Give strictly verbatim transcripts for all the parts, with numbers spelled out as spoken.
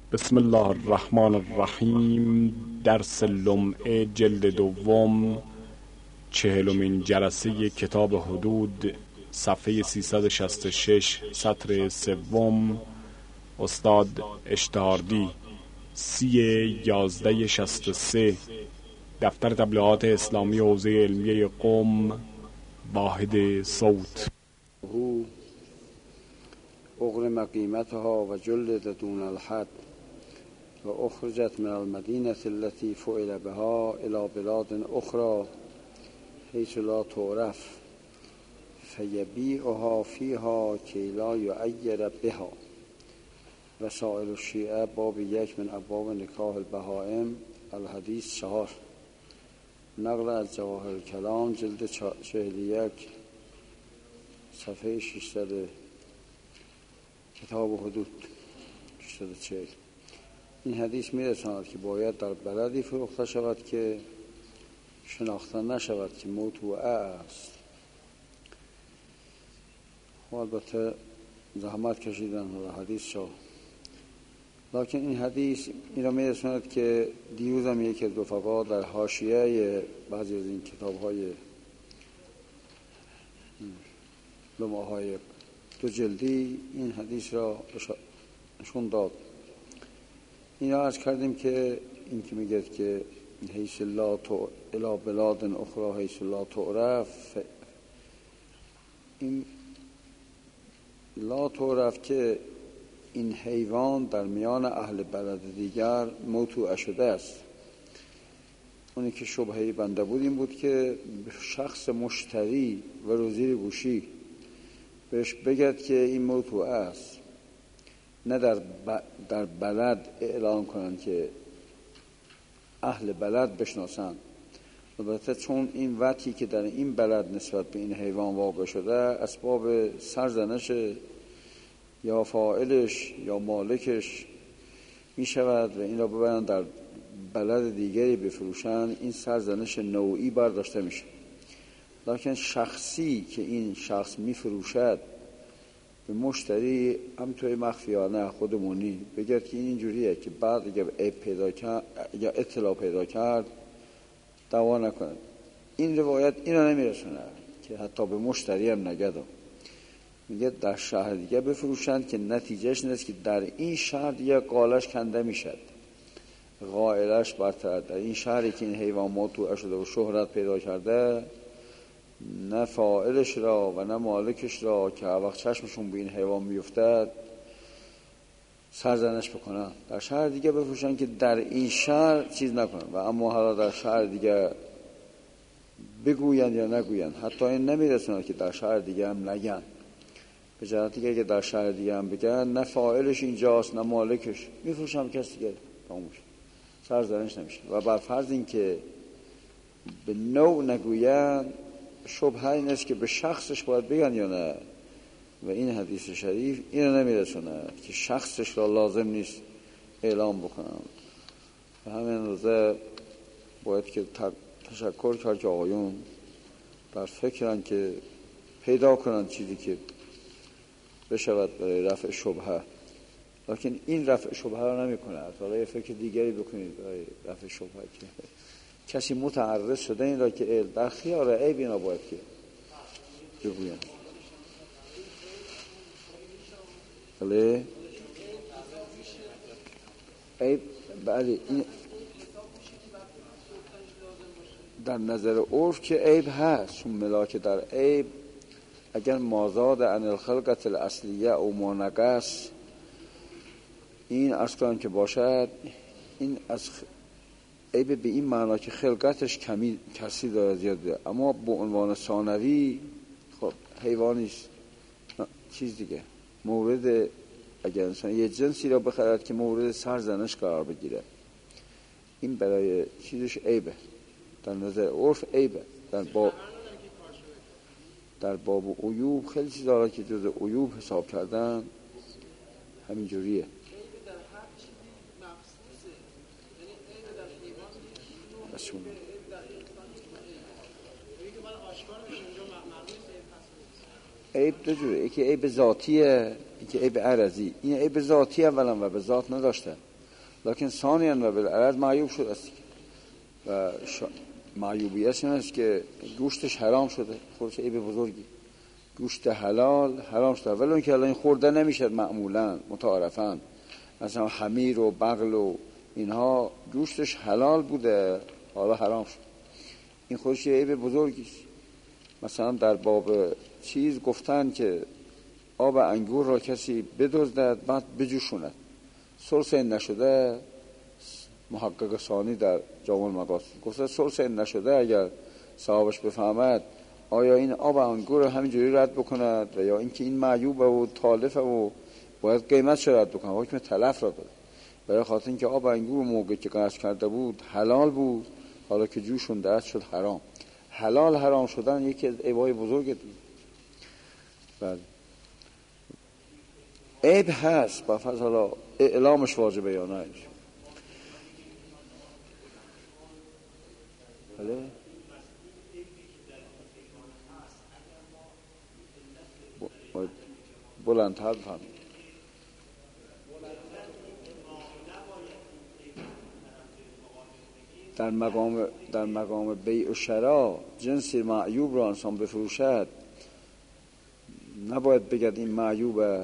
بسم الله الرحمن الرحیم. درس لمعه جلد دوم، چهلمین جلسه کتاب حدود، صفحه سیصد و شصت و شش، سطر سوم. استاد اشتهاردی، سی یازده شصت و سه، دفتر تبلیغات اسلامی حوزه علمیه قم، واحد صوت. اغرم قیمتها و جلد دون الحد و اخرجت من المدینة التي فعل بها الى بلاد اخرى حيث لا تعرف فيبيعها فيها كي لا يعير بها. وسائل الشیعه باب یک من ابواب نکاح البهائم، الحدیث چهار. نقل از جواهر کلام جلد چهل یک، صفحه ششصد، کتاب حدود ششصد و چهل. این حدیث میرساند که باید در بلدی فروخته شود که شناخته نشود که موضوعه است. و البته زحمت کشیدن و حدیث شو، لکن این حدیث این را میرساند که دیروز هم یکی از رفقا در حاشیه بعضی از این کتاب های لمعه های دو جلدی این حدیث را نشون داد. این را عرض کردیم که این که میگه که حیث لا تو الی بلاد اخرى حیث لا تعرف، این لا تعرف که این حیوان در میان اهل بلد دیگر موضوع شده است. اونی که شبهه بنده بود این بود که شخص مشتری و وزیر گوشی بهش بگد که این موضوع است، نه در, ب... در بلد اعلان کنن که اهل بلد بشناسن. البته چون این وطی که در این بلد نسبت به این حیوان واقع شده اسباب سرزنش یا فاعلش یا مالکش می شود و این را ببرن در بلد دیگری بفروشن، این سرزنش نوعی برداشته میشه. لکن شخصی که این شخص می فروشد به مشتری هم توی مخفیانه خودمونی بگرد که این اینجوریه که بعد اگه عیب پیدا کرد یا اطلاع پیدا کرد دعوا نکنه. این روایت اینا نمیرسونه که حتی به مشتری هم نگدم. میگه در شهر دیگه بفروشند که نتیجهش نیست که در این شهر دیگه قالش کنده میشد، قائلش برتر. در این شهری که این حیوان موضوع شده و شهرت پیدا کرده، نه فاعلش را و نه مالکش را که وقت چشمشون به این حیوان میفتد سرزنش بکنن. در شهر دیگه بفروشن که در این شهر چیز نکنن. و اما حالا در شهر دیگه بگوین یا نگوین، حتی این نمیرسونه که در شهر دیگه هم نگن. به جهتی که در شهر دیگه هم بگن نه فاعلش اینجاست نه مالکش، میفروشن کسی دیگه، تمومش، سرزنش نمیشه. و بر فرض این که به نوع نگوین، شبهه این است که به شخصش باید بگن یا نه. و این حدیث شریف اینو نمیرسونه که شخصش را لازم نیست اعلام بکنن. و همین روزه باید که تشکر کرد که آقایون در فکرن که پیدا کنن چیزی که بشود برای رفع شبهه. لیکن این رفع شبهه را نمی کنه. حالا یه فکر دیگری بکنید برای رفع شبهه که کسی متعرض شده این را که در خیار عیب اینا باید که بگوین. بله عیب، بله این در نظر عرف که عیب هست، چون ملاک در عیب اگر مازاد عن الخلقت الاصلیه او مانقص، این اصلا که باشد این از عیب به این معنا که خلقتش کمی کسی داره زیاده، اما به عنوان ثانوی خب حیوانیست چیز دیگه. مورد اگر انسان یه جنسی را بخرد که مورد سرزنش قرار بگیره، این برای چیزش عیبه، در نظر عرف عیبه. در باب در باب عیوب خیلی چیز داره که جز عیوب حساب کردن همین جوریه. عیب دو جوره، یکی عیب ذاتیه، یکی عیب عرضی. این عیب ذاتی اولا و به ذات نداشته، لکن ثانیاً و بالعرض معیوب شده است و شا... معیوبیت این است که گوشتش حرام شده، خودش عیب بزرگی. گوشت حلال حرام شده، ولی اون که الان خورده نمیشه معمولاً متعارفاً، مثلا حمیر و بغل و اینها گوشتش حلال بوده حالا حرام شد، این خودش عیب بزرگی است. مثلا در باب چیز گفتن که آب انگور را کسی بدزدد بعد بجوشوند، ثلث نشده، محقق ثانی در جامع المقاصد گفته ثلث نشده اگر صاحبش بفهمد آیا این آب انگور رو همینجوری رد بکند و یا اینکه این معیوبه و تالفه و باید قیمتش رد بکنه، حکم تلف را داد. برای خاطر اینکه آب انگور موقعی که قصد کرده بود حلال بود، حالا که جوشونده است شد حرام. حلال حرام شدن یکی از عیبای بزرگه. بله عیب هست، با فرض حالا اعلامش واجبه یا نه. بله بلندتر بفهم. در مقام در مقام بیع و شرا جنس معیوب را انسان بفروشد، نباید بگد این معیوبه.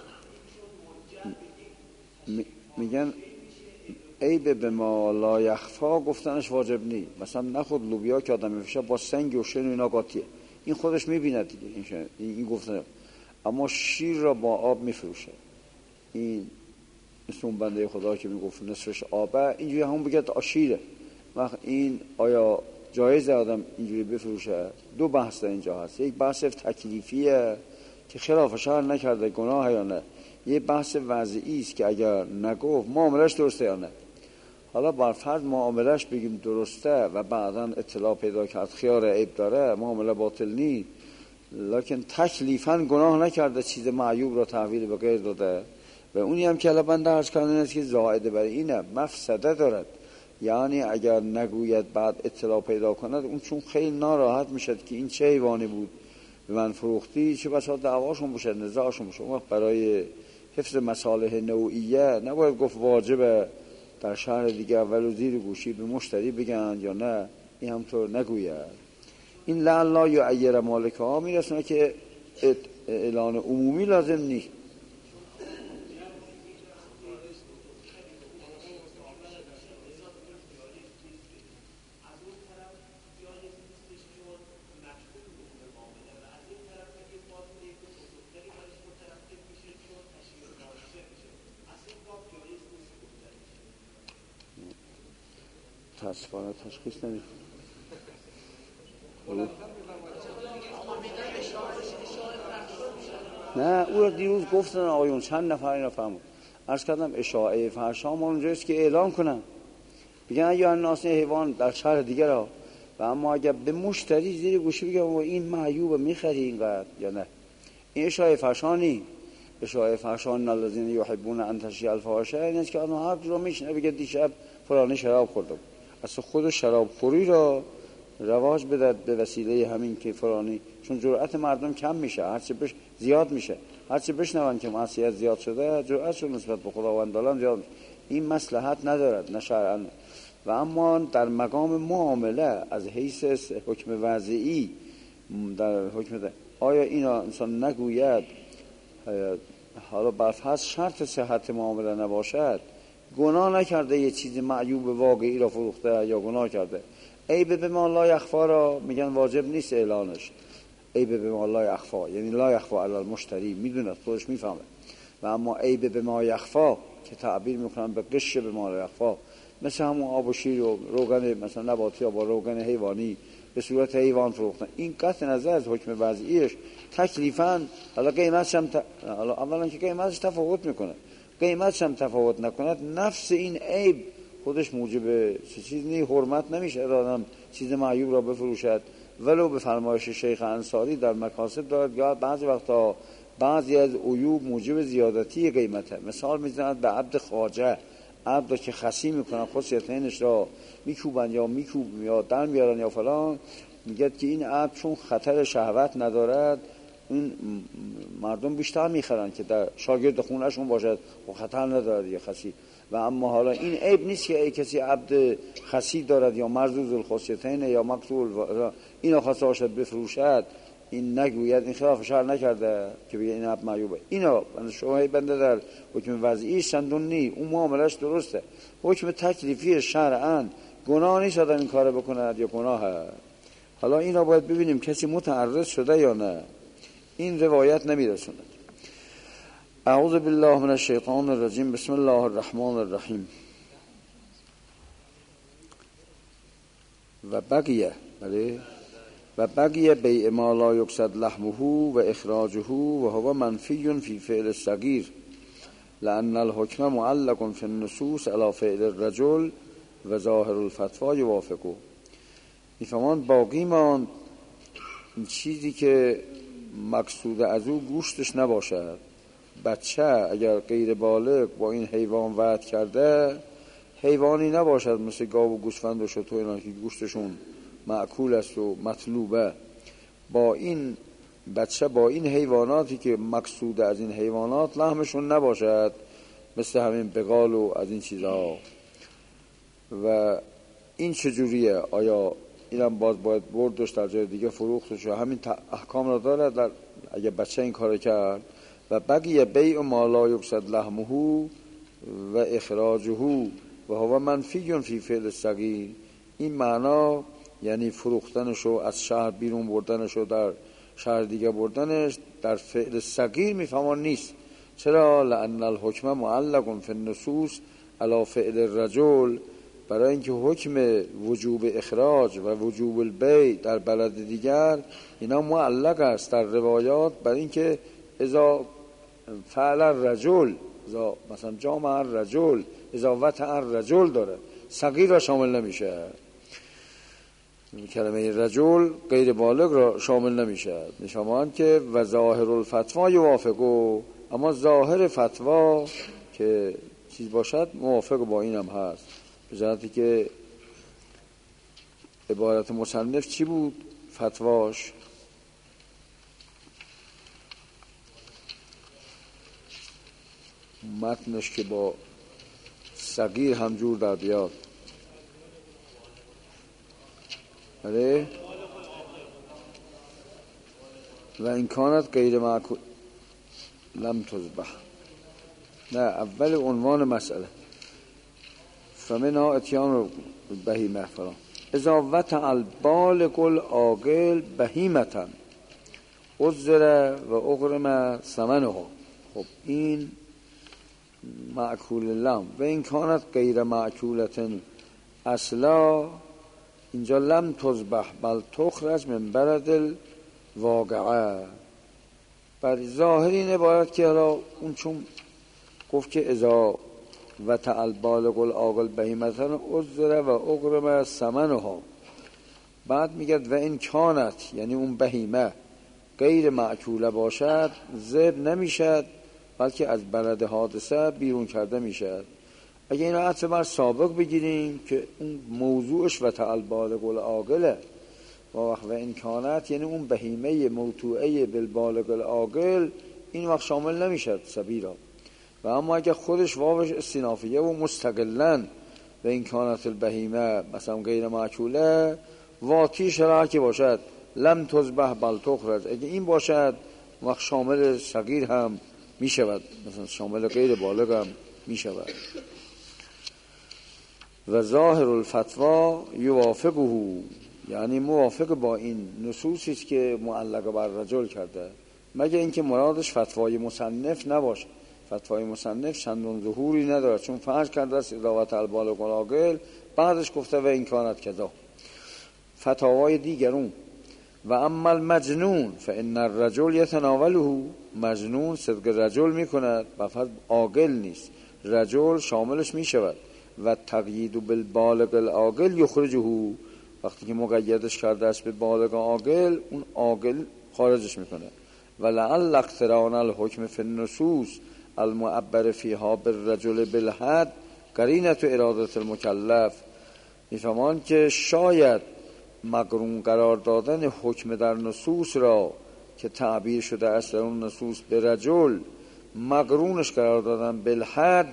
میگن عیب به ما لا یخفا گفتنش واجب نی. مثلا نخود لوبیا که آدم میفروشه با سنگ و شن و اینا قاطیه، این خودش میبیند دیگه این, این گفتن. اما شیر را با آب میفروشه، این مثل اون بنده خدا که میگفت نصفش آبه، اینجوری همون بگید آشیره. وقت این آیا جایزه آدم اینجوری بفروشه؟ دو بحث در اینجا هست. یک بحث تکلیفیه که خلاف شرع نکرده گناه یا نه، یه بحث وضعی است که اگر نگفت معاملش درسته یا نه. حالا بر فرض معاملش بگیم درسته و بعدا اطلاع پیدا کرد خیار عیب داره، معامله باطل نیست، لکن تکلیفاً گناه نکرده، چیز معیوب را تحویل به غیر داده. و اونی هم که الان بنده عرض کردن است که زائده برای اینه مفسده دارد، یعنی اگر نگوید بعد اطلاع پیدا کند، اون چون خیلی ناراحت میشد که این چه حیوانی بود به من فروختی، چه بسا دعواشون بشه، نزاعشون بشه. اون وقت برای حفظ مصالح نوعیه نباید گفت واجبه در شهر دیگه اول و زیر گوشی به مشتری بگن یا نه، این همطور نگوید. این لعلا یا ایر مالکه ها میرسونه که اعلان عمومی لازم نیست. تصفانه تشخیص نمید. نه او را دیروز گفتن آقایون چند نفر این را فهمون. عرض کردم اشاعه فرشا ما اونجایست که اعلان کنن بگن اگه الناس حیوان در شهر دیگر ها، و اما اگر به مشتری زیر گوشی بگن این معیوبه میخری اینقدر یا نه، این اشاعه فرشانی. اشاعه فرشان الذین یحبون ان تشیع الفاحشه، این است که آدم هر رو میشنه بگه دیشب فلانی شراب خوردم، اصلا خود شراب خوری را رواج بدد به وسیله همین که فلانی، چون جرأت مردم کم میشه، هرچه بش زیاد میشه، هرچه بشنون که معصیت زیاد شده جرأتشون نسبت به خداوند عالم زیاد میشه. این مصلحت ندارد نه شرعاً. و اما در مقام معامله از حیث حکم وضعی در حکم ده. آیا اینا انسان نگوید حالا برفرض شرط صحت معامله نباشد، گناه نکرده یه چیز معیوب واقعی را فروخته یا گناه کرده، عیب به ما لا یخفا را میگن واجب نیست اعلانش. عیب به ما لا یخفا یعنی لا یخفا علی المشتری، میدونه خودش میفهمه. و اما عیب به ما یخفا که تعبیر میکنن به قش به ما لا یخفا، مثل همون آب و شیر و روغن مثلا نباتی یا با روغن حیوانی به صورت حیوان فروختن، این قطع نظر از حکم وضعیش تکلیفاً. حالا قیمتش هم ت... حالا اولا که قیمتش تفاوت میکنه، قیمتش هم تفاوت نکند، نفس این عیب خودش موجب چیز نی، حرمت نمیشه آدم چیز معیوب را بفروشد. ولو به فرمایش شیخ انصاری در مکاسب دارد یا بعضی وقتا بعضی از عیوب موجب زیادتی قیمته. مثال میزند به عبد خواجه، عبد که خسی میکنن خصیتینش را میکوبن یا میکوب یا در میارن یا فلان، میگه که این عبد چون خطر شهوت ندارد این مردم بیشتر میخرن که در شاگرد خونهشون باشد و خطر ندارد یا خسی. و اما حالا این عیب نیست که ای کسی عبد خسی دارد یا مرزوز الخصیتین یا مقتول اینا خواسته باشد بفروشد، این نگوید این خلاف شرع نکرده که بگه این عبد معیوبه. اینا شما بنده در حکم وضعی چندون نی، اون معاملش درسته. حکم تکلیفی شرعاً گناه نیست آدم این کارو بکند یا گناهه. حالا اینا باید ببینیم کسی متعرض شده یا نه. این روایت نمیرسونه. اعوذ بالله من الشیطان الرجیم. بسم الله الرحمن الرحیم. و بقیه بله و بقیه بیع ما لا یقصد لحمه و اخراجه و هو منفی فی فعل الصغیر لأن الحکم معلق فی النصوص علی فعل الرجل و ظاهر الفتوی یوافقه. میفهمان باقی ماند این چیزی که مقصود از او گوشتش نباشد. بچه اگر غیر بالغ با این حیوان وعده کرده، حیوانی نباشد مثل گاو و گوسفند و شتر اینا که گوشتشون مأکول است و مطلوبه، با این بچه با این حیواناتی که مقصود از این حیوانات لحمشون نباشد، مثل همین بغال و از این چیزها. و این چجوریه؟ آیا اینم باز باید بردش در جای دیگه فروختش و همین احکام را داره در اگه بچه این کار کرد؟ و بقیه بیع ما لا یقصد لحمه و اخراجه و هو منفی فی فعل الصغیر. این معنا یعنی فروختنشو از شهر بیرون بردنشو در شهر دیگه بردنش در فعل صغیر میفهمان نیست. چرا؟ لأن الحکم معلق فی النصوص علی فعل الرجل. برای اینکه حکم وجوب اخراج و وجوب البیع در بلد دیگر اینا معلق است در روایات بر اینکه اذا فعل الرجل، اذا مثلا جامع الرجل، اذا وطع الرجل داره، صغیر را شامل نمیشه. کلمه رجل غیر بالغ را شامل نمیشه. نشامان که و ظاهر الفتوا یوافقه، اما ظاهر فتوا که چیز باشد موافق با این هم هست. به جهتی که عبارت مصنف چی بود فتواش؟ متنش که با صغیر همجور در بیاد. آره و این کانت غیر معکول لم تذبح. نه، اول عنوان مسئله فمنها اتیان بهیمه فلان اذا وطع البالغ العاقل بهیمة عذر و اغرم ثمنه. خب این معکول لم و این کانت غیر معکولتن اصلا اینجا لم تذبح بل تخرج من برد الواقعه. بر ظاهر این عبارت که حالا اون چون گفت که اذا وطع البالغ العاقل بهیمة عذر و اغرم ثمنها، بعد میگه و این کانت یعنی اون بهیمه غیر معکوله باشد ذبح نمیشد بلکه از بلد حادثه بیرون کرده میشد. اگه این رو عطف بر سابق بگیریم که اون موضوعش وطع البالغ العاقله و وقت و این کانت یعنی اون بهیمه موتوعه بالبالغ العاقل، این وقت شامل نمیشد سبیرا. و اما اگه خودش واوش استینافیه و مستقلن و این کانت البهیمه مثلا غیر معکوله واتی شرعه که باشد لم تذبح بل تخرج، اگه این باشد وقت شامل صغیر هم می شود، مثلا شامل غیر بالغ هم می شود. و ظاهر الفتوا یوافقه، یعنی موافق با این نصوصی است که معلق بر رجل کرده، مگه اینکه مرادش فتوای مصنف نباشه. فتوای مصنف چندان ظهوری نداره، چون فرض کرده است اضافت البالغ العاقل، بعدش گفته و این کانت کذا. فتاوای دیگرون و اما المجنون فان الرجل یتناوله، مجنون صدق رجل میکند و فقط عاقل نیست، رجل شاملش میشود. و تقیید بالبالغ العاقل یخرجه، وقتی که مقیدش کرده است به بالغ عاقل، اون عاقل خارجش میکنه. و لعل اقتران الحکم فی النصوص المعبر فیها بالرجل بالحد قرینه ارادت المکلف. میفهمان که شاید مقرون قرار دادن حکم در نصوص را که تعبیر شده است در اون نصوص به رجل، مقرونش قرار دادن بالحد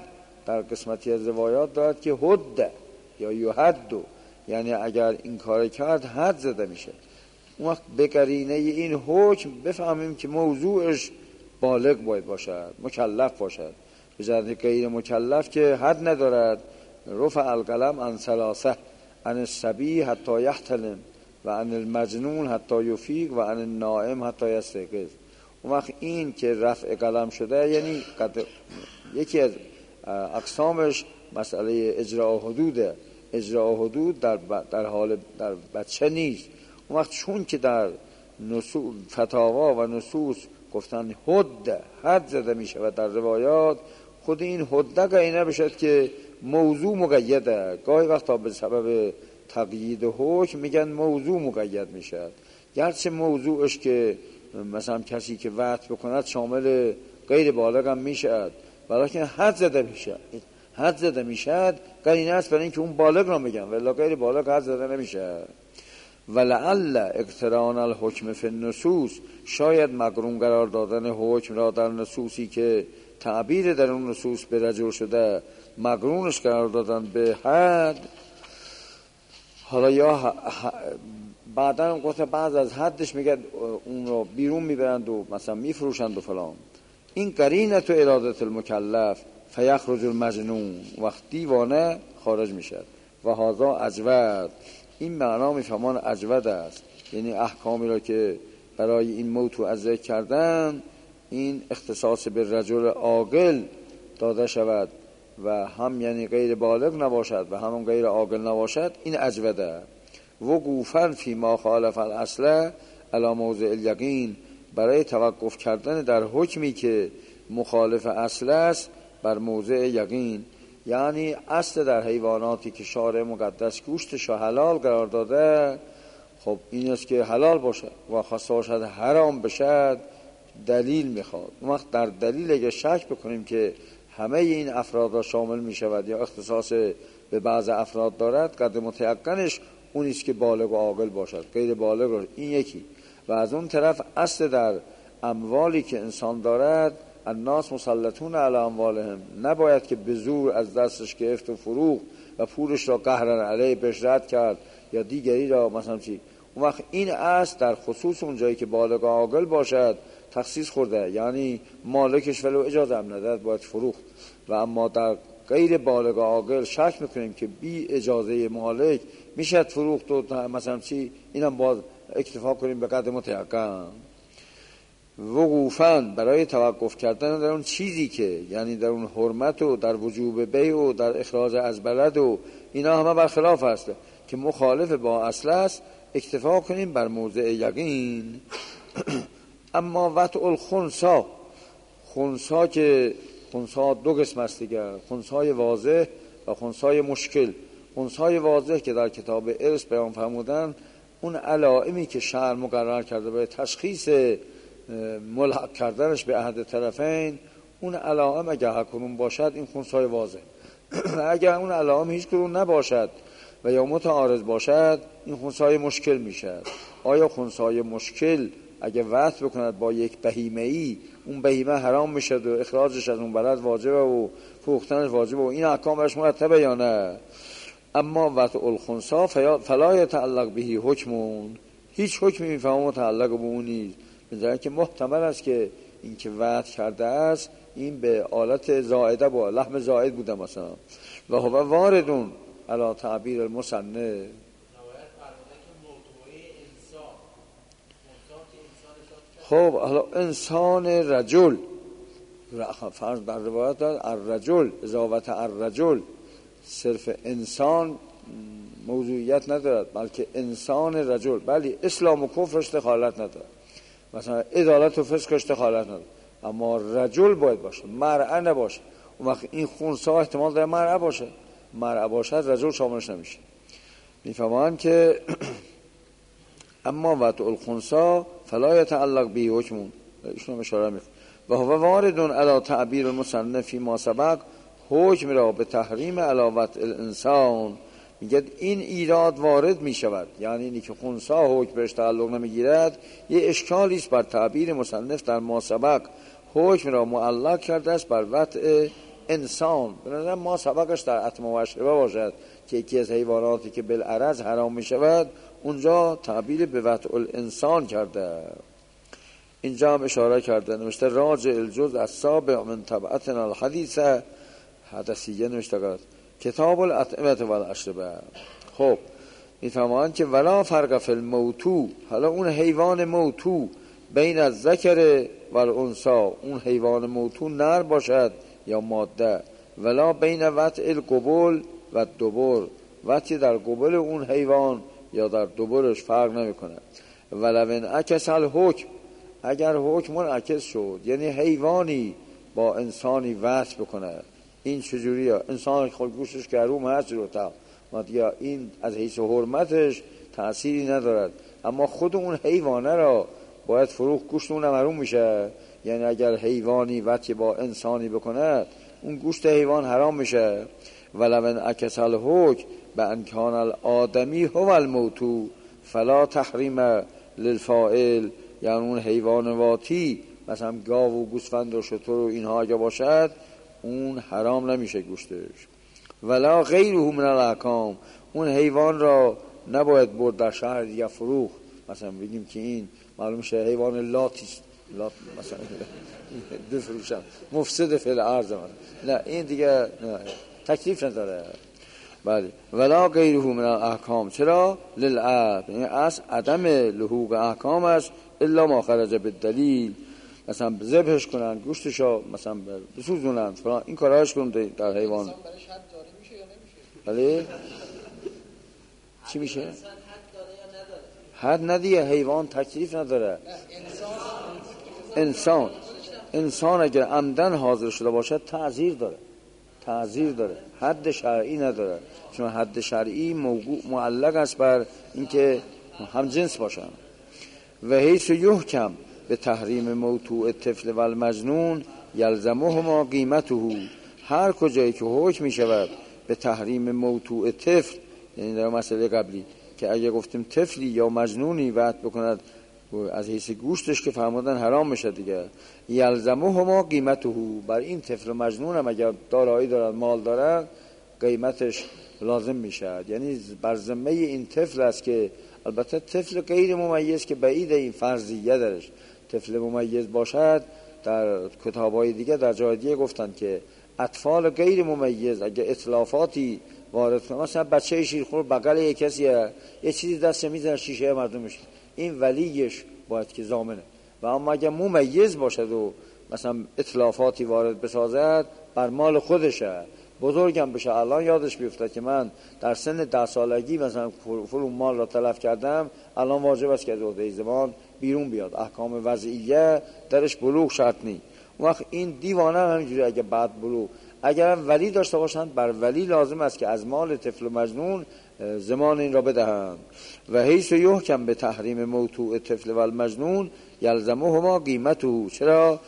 در قسمتی از روایات دارد که حد یا یحد، یعنی اگر این کار کرد حد زده میشه. اون وقت به قرینه این حکم بفهمیم که موضوعش بالغ باید باشد، مکلف باشد. به جهت غیر مکلف که حد ندارد. رفع القلم عن ثلاثه، عن الصبی حتی یحتلم و عن المجنون حتی یفیق و عن النائم حتی یستيقظ. اون وقت این که رفع قلم شده یعنی یکی از اقسامش مسئله اجراء حدوده. اجراء حدود در, در حال در بچه نیست. اون وقت چون که در نصوص فتاوا و نصوص گفتن حد حد زده میشه و در روایات خود این حد قرینه بشد که موضوع مقیده. گاهی وقتا به سبب تقیید حکم میگن موضوع مقید میشد، گرچه موضوعش که مثلا کسی که وعظ بکند شامل غیر بالغ هم میشد، ولیکن حد زده میشد. حد زده میشد قرینه است برای اینکه اون بالغ را میگن، ولی غیر بالغ حد زده نمیشه. ولعل اقتران الحکم فی النصوص، شاید مقرون قرار دادن حکم را در نصوصی که تعبیر در اون نصوص به رجوع شده مقرونش قرار دادن به حد. حالا یا بعدا گفته بعض از حدش میگه اون رو بیرون میبرند و مثلا میفروشند و فلان. این قرینه تو ارادت المکلف فیخرج المجنون، وقت دیوانه خارج میشد. و هذا اجود، این معنا میفهمان اجود است، یعنی احکامی را که برای این موضوع از ذکر کردن این اختصاص به رجل عاقل داده شود و هم یعنی غیر بالغ نباشد و هم غیر عاقل نباشد، این اجوده. وقوفا فی ما خالف الاصل علی موضع الیقین، برای توقف کردن در حکمی که مخالف اصل است بر موضع یقین. یعنی اصل در حیواناتی که شارع مقدس گوشتش حلال قرار داده، خب این است که حلال باشد و خواسته باشد حرام بشد، دلیل میخواد. اون وقت در دلیل اگه شک بکنیم که همه این افراد را شامل میشود یا اختصاص به بعض افراد دارد، قد متیقنش اون است که بالغ و عاقل باشد، غیر بالغ را این یکی. و از اون طرف اصل در اموالی که انسان دارد، الناس مسلطون علی اموالهم، نباید که به زور از دستش گرفت و فروخت و پولش را قهرن علیه بهش رد کرد یا دیگری را مثلا چی. اون وقت این اصل در خصوص اون جایی که بالغ و عاقل باشد تخصیص خورده، یعنی مالکش ولو اجازه هم نداد باید فروخت. و اما در غیر بالغ و عاقل شک میکنیم که بی اجازه مالک میشد فروخت و مثلا چی، اینم باز اکتفا کنیم به قدر متیقن. وقوفاً برای توقف کردن در اون چیزی که یعنی در اون حرمت و در وجوب بیع و در اخراج از بلد و اینا همه برخلاف هست که مخالف با اصل است، اکتفا کنیم بر موضع یقین. اما وطع الخنسا، خنسا که خنسا دو قسم است دیگر، خنسای واضح و خنسای مشکل. خنسای واضح که در کتاب ارث بیان فرمودن، اون علائمی که شرع مقرر کرده برای تشخیص ملحق کردنش به احد طرفین، اون علائم اگر هر کدوم باشد این خنسای واضح. اگر اون علائم هیچ کدوم نباشد و یا متعارض باشد این خنسای مشکل میشد. آیا خنسای مشکل اگر وصل بکند با یک بهیمه‌ای، اون بهیمه حرام میشد و اخراجش از اون بلد واجبه و فروختنش واجبه و این احکام برش مرتبه یا نه؟ اما وطع الخنسا فلا یتعلق بهی حکمون، هیچ حکمی میفهمه متعلق به اون نیست. بذاره که محتمل است که این که وعد کرده است این به آلت زائده با لحم زائد بوده مثلا. و هو واردون علی تعبیر المصنف. خب حالا انسان رجل، فرض در روایت دارد الرجل، اضافت الرجل صرف انسان موضوعیت ندارد، بلکه انسان رجل. بلی اسلام و کفرش دخالت ندارد، مثلا عدالت و فسقش دخالت ندارد، اما رجل باید باشه، مرأة نباشه. اون وقت این خنثا احتمال داره مرأة باشه، مرأة باشد رجل شاملش نمیشه. میفهمان که اما وطع الخنثا فلا یتعلق به حکمون، ایشون اشاره میکنه. و هو واردون علی تعبیر المصنف فی ما سبق، حکم را به تحریم علی وطع الانسان میگه این ایراد وارد میشود، یعنی اینی که خنثا حکم بهش تعلق نمیگیرد. یه اشکالی است بر تعبیر مصنف در ما سبق، حکم را معلق کرده است بر وطع انسان، به نظر ما سبقش در اتم و اشربه باشد که یکی از حیواناتی که بالعرض حرام می شود، اونجا تعبیر به وطء الانسان کرده. اینجا هم اشاره کرده، نوشته راجع الجزء السابع من طبعتنا الحدیث حدثیه نوشته کرد کتاب الاطعمه و الاشربه. خب میفهمند که ولا فرق فی الموتو، حالا اون حیوان موتو بین از ذکر و الانثی، اون حیوان موتو نر باشد یا ماده، ولا بین وطء القبول و الدبر، وطی در قبول اون حیوان یا در دبرش فرق نمیکنه. ولو انعکس الحکم، اگر حکم منعکس شد، یعنی حیوانی با انسانی وصل بکنه، این چجوریه؟ انسان خود گوشتش گروم هست رو تا یا این از حیث حرمتش تأثیری ندارد، اما خود اون حیوانه را باید فروخت، گوشت اون محروم میشه. یعنی اگر حیوانی وقتی با انسانی بکنه، اون گوشت حیوان حرام میشه. ولو انعکس الحکم بان کان الآدمی هو الموتو فلا تحریم للفاعل، یعنی اون حیوانواتی مثلا گاو و گوسفند و شتر و اینها اگه باشد، اون حرام نمیشه گوشتش. ولا غیره من الاحکام، اون حیوان را نباید برد در شهر دیگه فروخت، مثلا بگیم که این معلوم شه حیوان لاتیست، لات مثلا بفروشن مفسد فی الارض، نه این دیگه نه. تکلیف نداره. بله ولا غیره من الاحکام، چرا؟ للعب، یعنی اصل عدم لحوق احکام است الا ما خرج بالدلیل، مثلا ذبحش کنن، گوشتشو مثلا بسوزونن فلان، این کاراش کنن در حیوان. بله چی میشه؟ حد ندیه، حیوان تکلیف نداره. انسان انسان اگر عمدن حاضر شده باشد تعزیر داره، تعزیر داره، حد شرعی نداره، چون حد شرعی موضوع معلق است بر اینکه هم جنس باشن. و حیث یحکم به تحریم موتوع الطفل و المجنون یلزمهما قیمته، هر کجایی که حکم می شود به تحریم موتوع طفل، یعنی در مسئله قبلی که اگه گفتیم طفلی یا مجنونی وعد بکند از حیث گوشتش که فرمودن حرام میشه دیگه، یلزمهما قیمته، بر این طفل مجنون هم اگر دارایی دارن، مال دارن، قیمتش لازم میشه. یعنی بر ذمه این طفل است که، البته طفل غیر ممیز که بعید این فرضیه درش، طفل ممیز باشد در کتابای دیگه در جای دیگه گفتن که اطفال غیر ممیز اگه اتلافاتی وارد کنه، مثلا بچه شیرخور بغل یک کسیه یه چیزی دست میزنه شیشه مردم میشه، این ولیش باید که ضامنه. و اما اگه ممیز باشد و مثلا اتلافاتی وارد بسازد، بر مال خودشه، بزرگم بشه الان یادش بیفته که من در سن ده سالگی مثلا فلان مال را تلف کردم، الان واجب است که از عهده زمان بیرون بیاد، احکام وضعیه درش بلوغ شرط نی. اون وقت این دیوانه همینجوری اگه بعد بلوغ اگر ولی داشته باشند، بر ولی لازم است که از مال طفل مجنون زمان این را بدهند. و حیث یحکم به تحریم موتوع طفل و المجنون یلزمهما قیمته، چرا؟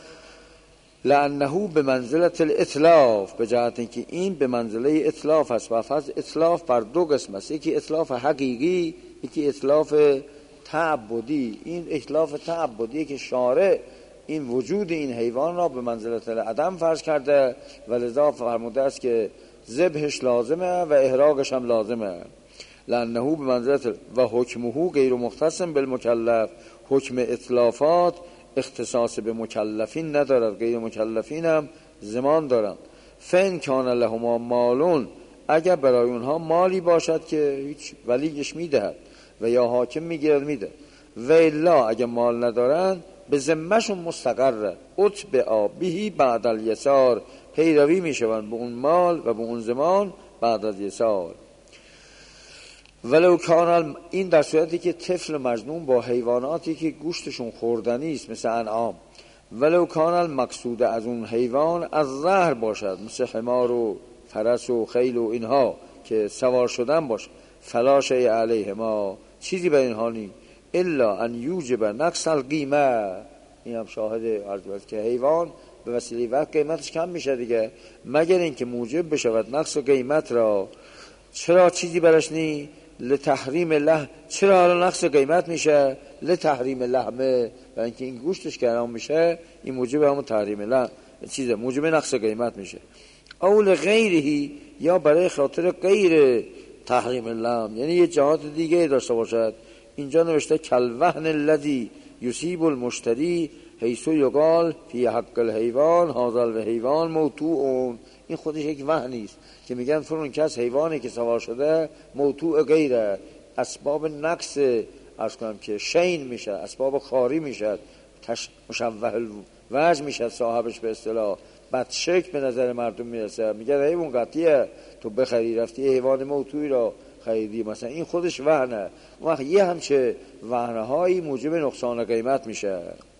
لانه به منزلت الاتلاف، به جهت اینکه این به منزله اتلاف است. و فاز اتلاف بر دو قسم است، یکی اتلاف حقیقی، یکی اتلاف تعبدی. این اتلاف تعبدی که شارع این وجود این حیوان را به منزلت العدم فرض کرده و لذا فرموده است که ذبحش لازمه و احراقش هم لازمه. لانه به منزلت و حکمه غیر مختص بالمکلف، حکم اتلافات اختصاص به مکلفین ندارد، غیر مکلفین هم زمان دارند. فن کان لهما مالون، اگر برای اونها مالی باشد که هیچ ولیش میدهد و یا حاکم میگیرد میده، و الا اگر مال ندارند به ذمهشون مستقره، اتبع بهی بعد الیسار، پیروی میشوند به اون مال و به اون زمان بعد از یسار. ولو کان، این در صورتی که طفل مجنون با حیواناتی که گوشتشون خوردنی است مثل انعام، ولو کان المقصود از اون حیوان از زهر باشد، مثل حمار و فرس و خیل و اینها که سوار شدن باشه، فلا شیء علیهما، چیزی به اینها نی الا ان یوجب نقص القیمه. این هم شاهد عرض است که حیوان به وسیله وقت قیمتش کم میشه دیگه، مگر اینکه موجب بشود نقص قیمت را. چرا چیزی برش نی؟ لتحریم لحم. چرا حالا نقص قیمت میشه؟ لتحریم لحمه، و اینکه این گوشتش که حرام میشه، این موجب همون تحریم لحم چیزه، موجب نقص قیمت میشه. اول غیرهی یا برای خاطر غیر تحریم اللحم، یعنی یه جهات دیگه داشته باشد. اینجا نوشته کالوهن الذی یصیب المشتری حیث یقال فی حق الحیوان هذا الحیوان موتوع. این خودش یک وهنی است که میگن فرون کس حیوانی که سوار شده موتوع غیره، اسباب نقص عرض کنم که شین میشه، اسباب خاری میشه، مشوه الوجه میشه صاحبش، به اصطلاح بدشکل به نظر مردم میرسه. میگه حیوان قطعیه تو بخری، رفتی حیوان موتوعی را خریدی مثلا، این خودش وهنه. وقت یه همچه وهنه هایی موجب نقصان قیمت میشه.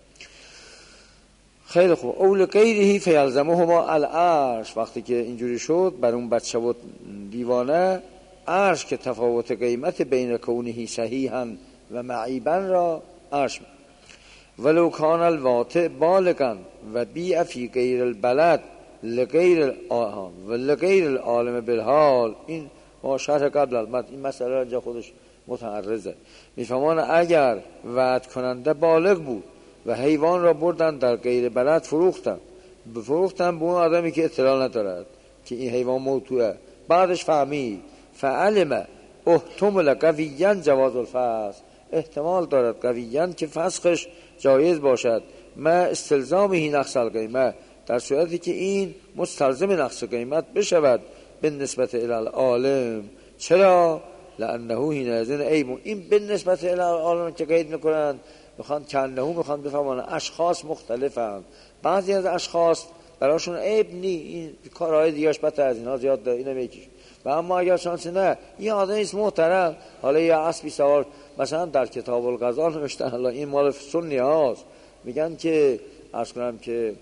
خیلی خوب. اول غیره فیلزمهما العرش، وقتی که اینجوری شد بر اون بچه و دیوانه عرش که تفاوت قیمت بین کونه صحیحا و معیبا را عرش. ولو کان الواطع بالغا و بیع فی غیر البلد لغیر آهان و لغیر العالم بالحال. این ما شرح قبل البته این مسئله اینجا خودش متعرضه. میفهمان اگر وعد کننده بالغ بود و حیوان را بردن در غیر بلد فروختن، بفروختن به اون آدمی که اطلاع ندارد که این حیوان موتوعه، بعدش فهمید فعلم احتمل قویاً جواز الفسخ، احتمال دارد قویاً که فسخش جایز باشد، ما استلزامه نقص القیمه، در صورتی که این مستلزم نقص قیمت بشود به نسبت الی العالم. چرا؟ لانه حینئذ عیب. این به نسبت الی العالم که قید میکنند میخوان کنهو میخوان بفهمن اشخاص مختلفن، بعضی از اشخاص براشون عیب نی، این کارهای دیگه‌اش بهتر از اینا زیاد داره، اینو میگی. و اما اگر شانسی نه این آدمی است محترم، حالا یه اسبی سوار، مثلا در کتاب القضا نوشتن، حالا این مال سنی هاست، میگن که عرض کنم که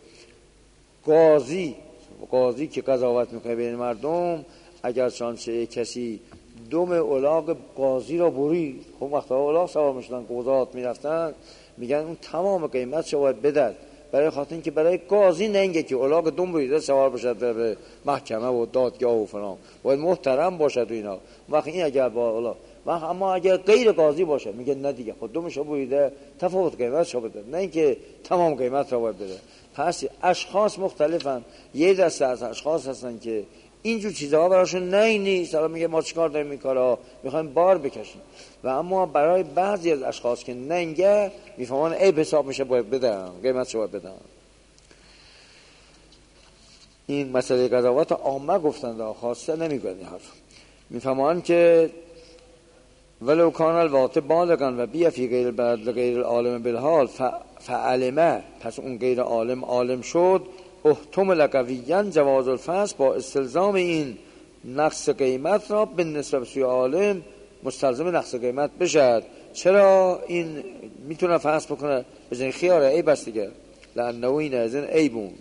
قاضی قاضی که قضاوت میکنه بین مردم، اگر شانسی کسی دم الاغ قاضی را برید، خب وقتا الاغ سوار میشدن قضات میرفتن، میگن اون تمام قیمتش باید بدد، برای خاطر اینکه برای قاضی ننگه که الاغ دم بریده سوار بشد به محکمه و دادگاه و فلان، باید محترم باشد و اینا. وقت این اگر با الاغ وقت اما اگر غیر قاضی باشه میگه نه دیگه خود دمش رو بریده تفاوت قیمتش رو بده، نه اینکه تمام قیمت رو باید بده. پس اشخاص مختلفن، یه دسته از اشخاص هستن که اینجور چیزها براشون نه نیست، حالا میگه ما چیکار داریم این کارا میخوایم بار بکشیم، و اما برای بعضی از اشخاص که ننگه میفهمن عیب حساب میشه باید بدن، قیمتش باید بدن. این مسئله قضاوت عامه گفتند، خاصه نمیگن این حرف. میفهمن که ولو کان الواطع بالغا و بیع فی غیر البلد غیر العالم بالحال فعلمه، پس اون غیر عالم عالم شد، احتمل قویاً جواز الفسخ، با استلزام این نقص قیمت را به نسبت سوی عالم مستلزم نقص قیمت بشد. چرا؟ این میتونه فسخ بکنه بزنی خیاره عیب است دیگه، لانه این از این عیبون.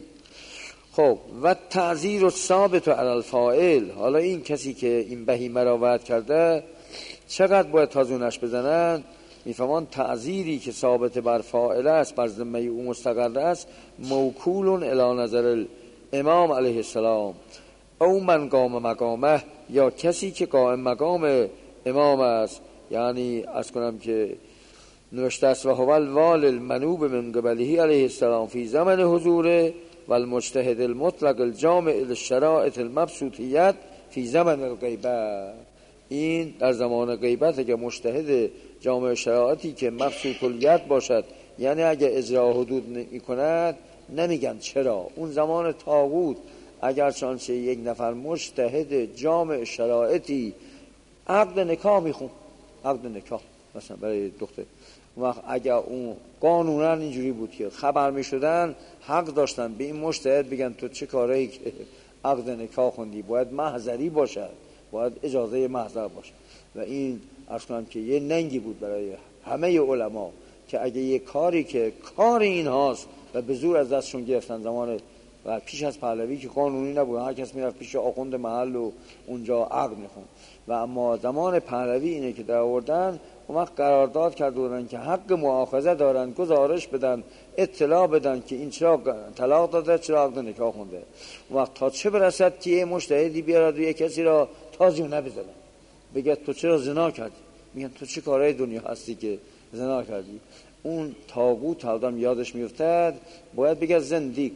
خب و تعذیر الثابت علی الفاعل، حالا این کسی که این بهیمه را وعد کرده چقدر باید تازونش بزنن؟ میفهمان تعذیری که ثابت بر فاعل است، بر ذمه او مستقر است، موکول الی نظر الامام علیه السلام او من قام مقامه، یا کسی که قائم مقام امام است. یعنی از کنم که نوشته است و هو الوال المنوب من قبله علیه السلام فی زمن حضوره و المجتهد المطلق الجامع للشرائط المبسوطیت فی زمن الغیبه. این در زمان غیبت که مجتهد جامع شرائطی که مبسوط الید باشد، یعنی اگه اجرا حدود نمی کند نمیگن چرا. اون زمان طاغوت اگر چانچه یک نفر مجتهد جامع شرائطی عقد نکاح میخون، عقد نکاح مثلا برای دختر، وقت اگر اون قانونا اینجوری بود که خبر میشدن حق داشتن به این مجتهد بگن تو چه کاری که عقد نکاح خوندی، باید محضری باشد، باید اجازه محضر باشد. و این عرض کنم که یه ننگی بود برای همه علما که اگه یه کاری که کار این هاست و به زور از دستشون گرفتن زمان و پیش از پهلوی که قانونی نبود، هر کس میرفت پیش آخوند محل و اونجا عقد میخوند، و اما زمان پهلوی اینه که در آوردن اون وقت قرارداد کرده بودن که حق مؤاخذه دارن، گزارش بدن، اطلاع بدن که این چرا طلاق داده، چرا عقد نکاح خونده. اون وقت تا چه برسد که یه مجتهدی بیارد و یه کسی را تازیو نبزنه، بگه تو چرا زنا کردی، میگن تو چه کارهای دنیا هستی که زنا کردی. اون طاغوت آدم یادش میافتد باید بگه زندیق.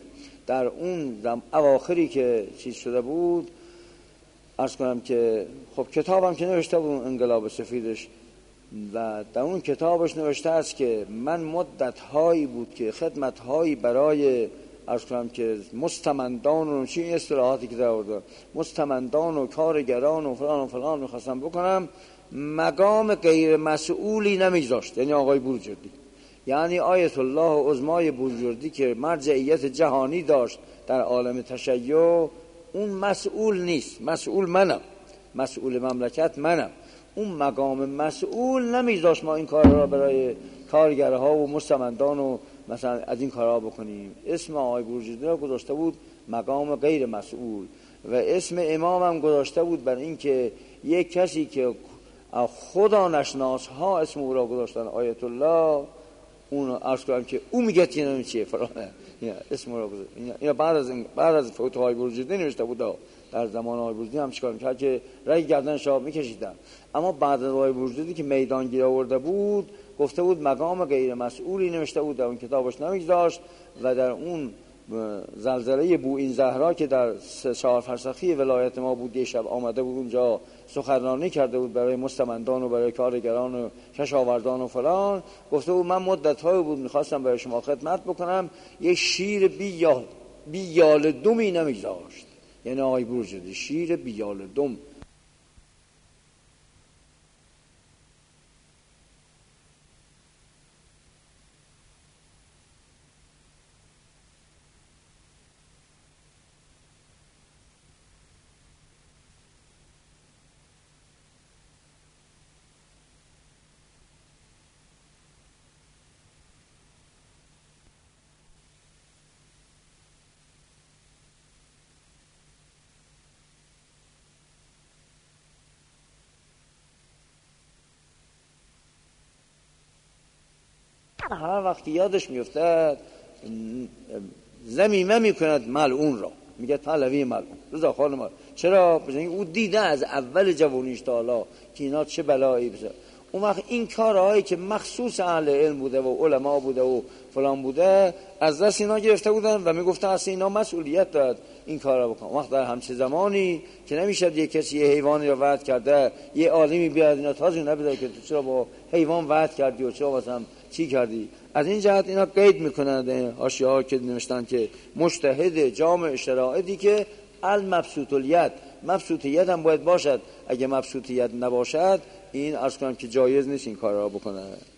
در اون اواخری که چیز شده بود، عرض کنم که خب کتابم که نوشته بود انقلاب سفیدش، و در اون کتابش نوشته است که من مدت هایی بود که خدمت هایی برای عرض کنم که مستمندان و چی اصطلاحاتی که در آورده، مستمندان و کارگران و فلان و فلان میخواستم بکنم، مقام غیر مسئولی نمیذاشت. یعنی آقای بروجردی، یعنی آیت الله عظمای بروجردی که مرجعیت جهانی داشت در عالم تشیع، اون مسئول نیست. مسئول منم، مسئول مملکت منم. اون مقام مسئول نمیذاشت ما این کار را برای کارگرها و مستمندان و مثلا از این کارها بکنیم. اسم آقای بروجردی را گذاشته بود مقام غیر مسئول، و اسم امام هم گذاشته بود بر این که یک کسی که خدا نشناس ها اسم او را گذاشتن آیت الله، اون عرض کنم که او میگه تینم چیه فلانه، اسم را گذاشت. اینا بعد از بعد از فوت آقای بروجردی نوشته بود. در زمان آقای بروجردی هم چیکار می‌کرد که رای گردن شاه می‌کشیدن، اما بعد از آقای بروجردی که میدان گیر آورده بود گفته بود مقام غیر مسئولی نوشته بود، در اون کتابش نمی‌گذاشت. و در اون زلزله بوئین زهرا که در چهار فرسخی ولایت ما بود، یه شب آمده بود اونجا سخنرانی کرده بود برای مستمندان و برای کارگران و کشاورزان و فلان، گفته بود من مدت‌های بود می‌خواستم برای شما خدمت بکنم، یه شیر بیال بیال دمی نمی‌ذاشت. یعنی آقای بروجردی شیر بیال دم. هر وقت یادش میفتد زمیمه میکند ملعون را، میگه پهلوی ملعون، رضاخان ملعون. چرا؟ بزنید او دیده از اول جوانیش تا حالا که اینا چه بلایی بزن. اون وقت این کارهایی که مخصوص اهل علم بوده و علما بوده و فلان بوده از دست اینا گرفته بودن و میگفتن اصلا اینا مسئولیت دارد این کار را بکن. وقت در همچه زمانی که نمیشد یک کسی یه حیوانی را وعد کرده یه عالمی بیاد اینا تازه نبیده که تو چرا با حیوان وعد کردی و چرا مثلا چی کردی. از این جهت اینا قید میکنند حاشیه ها که نوشتن که مجتهد جامع شرایطی که المبسوط الید، مبسوطیت هم باید باشد، اگه مبسوطیت نباشد این عرض کنم که جایز نیست این کار را بکنه.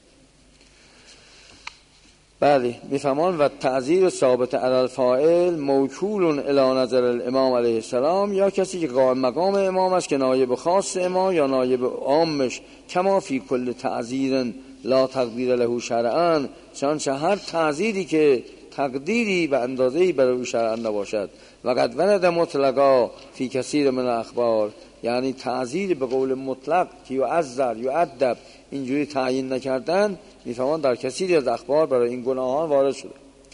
بله میفهمان و تعذیر ثابت علی الفاعل موکول الی نظر الامام علیه السلام، یا کسی که قائم مقام امام است که نایب خاص امام یا نایب عامش، کما فی کل تعذیر لا تقدیر له شرعا، چنانچه هر تعذیری که تقدیری به اندازه‌ای برای شرعا نباشد. و قد ورد مطلقا فی کثیر من الاخبار، یعنی تعذیر به قول مطلق که یعذر یعدب اینجوری تعیین نکردن، میفهمان در کثیری از اخبار برای این گناهان وارد شده.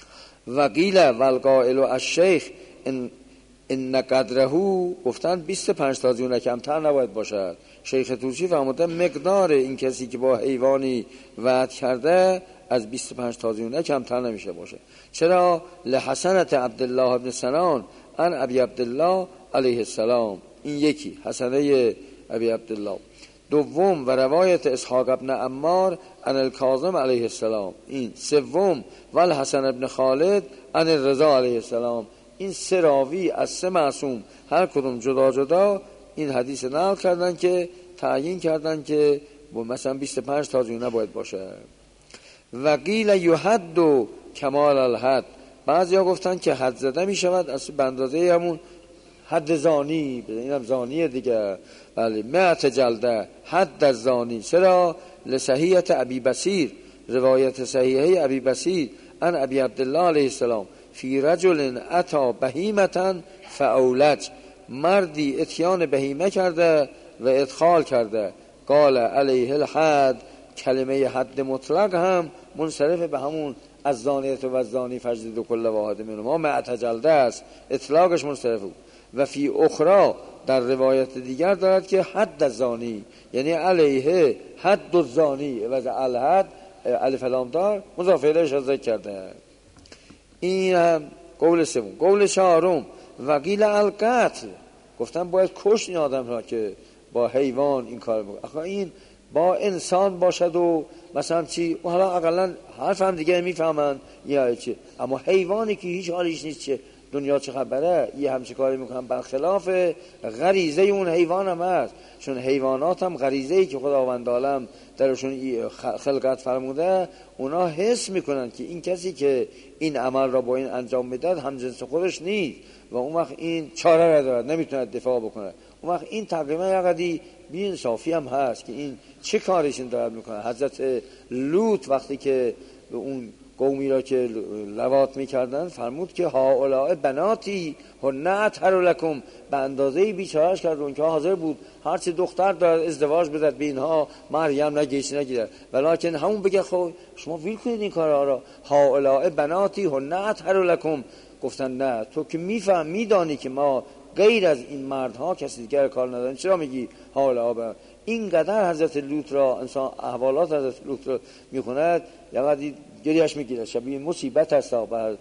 و قیل والقائل الشیخ ان ان قدره، گفتن بیست و پنج تازیون کمتر نباید باشد. شیخ توسی فرموده مقدار این کسی که با حیوانی وعد کرده از بیست و پنج تازیون کمتر نمیشه باشه. چرا؟ لحسنت عبدالله ابن سنان ان ابی عبدالله علیه السلام، این یکی حسنه ابی عبدالله. دوم و روایت اسحاق ابن عمار ان الکاظم علیه السلام، این سوم و الحسن ابن خالد ان الرضا علیه السلام. این سه راوی از سه معصوم هر کدوم جدا جدا این حدیث نقل کردن که تعیین کردن که مثلا بیست و پنج تازیون نباید باشه. و قیل یحد و کمال الحد، بعضی ها گفتن که حد زده می شود از اندازه همون حد زانی، این هم زانیه دیگه. بله مئت جلده حد از زانی. چرا؟ لصحیحت ابی بصیر، روایت صحیحه ابی بصیر ان ابی عبدالله علیه السلام فی رجل اتا بهیمتا فاولج، مردی اتیان بهیمه کرده و ادخال کرده، قال علیه الحد، کلمه حد مطلق هم منصرف به همون از زانیت و زانی فجلد و کل واحد منهما مئت جلده است، اطلاقش منصرف بود. و فی اخرى در روایت دیگر دارد که حد زانی، یعنی علیه حد الزانی و الحد الف لام دار مضاف الیهش ذکر کرده. این هم قول سوم. قول چهارم وقیل القتل، گفتن باید کشت این آدم را که با حیوان این کار بکنه. آخه این با انسان باشد و مثلا چی، و حالا اقلا حرف هم دیگه میفهمن یا چی، اما حیوانی که هیچ حالیش نیست چه دنیا چه خبره، یه همچه کاری میکنن، برخلاف غریزه اون حیوان هم هست. چون حیوانات هم غریزه‌ای که خداوند عالم درشون خلقت فرموده، اونا حس میکنن که این کسی که این عمل را با این انجام میداد همجنس خودش نیست و اون وقت این چاره ندارد، نمیتونه دفاع بکنه. اون وقت این تقریبا یه قدری بی‌انصافی هم هست که این چه کارشون دارد میکنه. حضرت لوط وقتی که به اون قومی را که لواط میکردن فرمود که هؤلاء بناتی هن اطهر لکم، به اندازه بیچارهش کرد اون که حاضر بود هرچی دختر دارد ازدواج بدد به اینها، مریم نگیش نگیرد، ولیکن همون بگه خب شما ویل کنید این کارها را، هؤلاء بناتی هن اطهر لکم. گفتن نه، تو که میفهم میدانی که ما غیر از این مردها کسی دیگر کار نداریم، چرا میگی هؤلاء بنات؟ اینقدر حضرت لوط را انسان احوالات حضرت لوط را میخوند یعنی گریهش میگیره. شبیه مصیبت است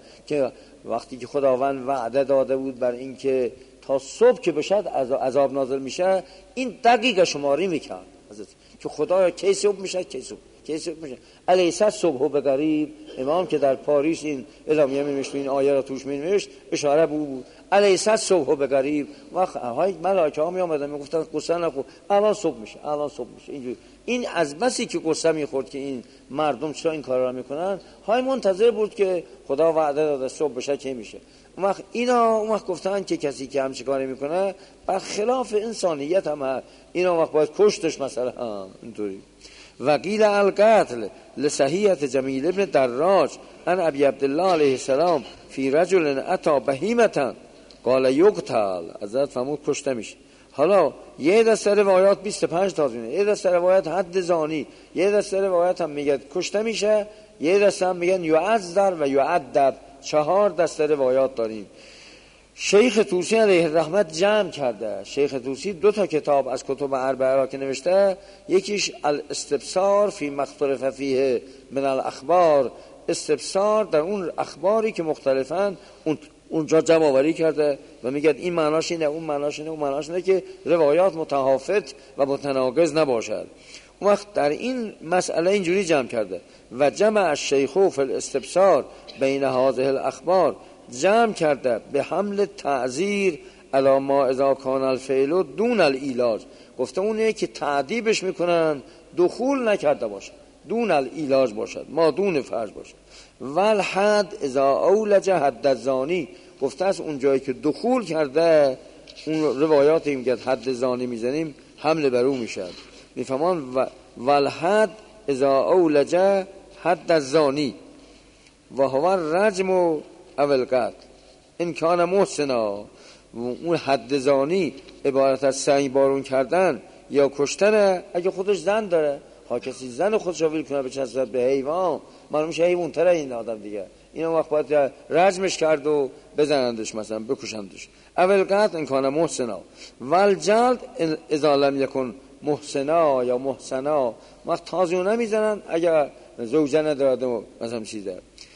که وقتی که خداوند وعده داده بود بر این که تا صبح که بشد عذاب نازل میشه، این دقیقه شماری میکرد حضرت که خدا کی صبح میشه کی صبح کی صبح میشه. الیس صبح بقریب، امام که در پاریس این اعلامیه می‌نوشت، این آیه را توش می‌نوشت، اشاره بود الیس صبح بقریب. وقت های ملائکه ها می اومدن میگفتن قصه نخور، الان صبح میشه الان صبح میشه. اینجوری این از بسی که قصه میخورد که این مردم چرا این کارا رو میکنن، های منتظر بود که خدا وعده داده صبح بشه چه میشه. اون وقت اینا اون وقت گفتن که کسی که همچین کاری میکنه برخلاف انسانیت هم هست، اینا وقت باید کشتش مثلا هم اینطوری. وقیل القتل لصحیحة جمیل ابن دراج ان ابی عبدالله علیه السلام فی رجل اتی بهیمة قال یقتل، حضرت فرمود کشته میشه. حالا یه دسته روایات بیست و پنج تا دونه، یه دسته روایات حد زانی، یه دسته روایات هم میگه کشته میشه، یه دسته هم میگن یعذر و یعذب. چهار دسته روایات داریم. شیخ طوسی علیه الرحمت جمع کرده. شیخ طوسی دو تا کتاب از کتب اربعه را که نوشته، یکیش الاستبصار فی مختلف فیه من الاخبار، استبصار در اون اخباری که مختلفن اون اونجا جمع آوری کرده و میگه این معناش اینه اون معناش اینه اون معناش اینه که روایات متحافظ و متناقض نباشد. اون وقت در این مسئله اینجوری جمع کرده و جمع الشیخ فی الاستبصار بین هذه الاخبار، جمع کرده به حمل تعذیر علی ما اذا کان الفعل دون العلاج. گفته اونه که تعذیبش میکنن دخول نکرده باشه، دون العلاج باشد، ما دون فرض باشد. والحد اذا اولج حد الزانی، گفته است اون جایی که دخول کرده، اون روایاتی میگه حد زانی میزنیم حمل بر او میشد. میفهمان والحد اذا اولج حد الزانی و هو الرجم و اول قتل این کان محسنا. اون حد زانی عبارت از سنگ بارون کردن یا کشتن اگه خودش زن داره. ها کسی زن خودش رو ویل کنه بچسبد به حیوان، معلوم میشه حیوان تره این آدم دیگه، این وقت باید رجمش کرد و بزنندش مثلا بکشندش. اول قتل این کان محسنا والجلد اذا لم یکن محسنا یا محسنا، وقت تازیو نمیزنن اگر زوجه ندارد مثلا چیزه،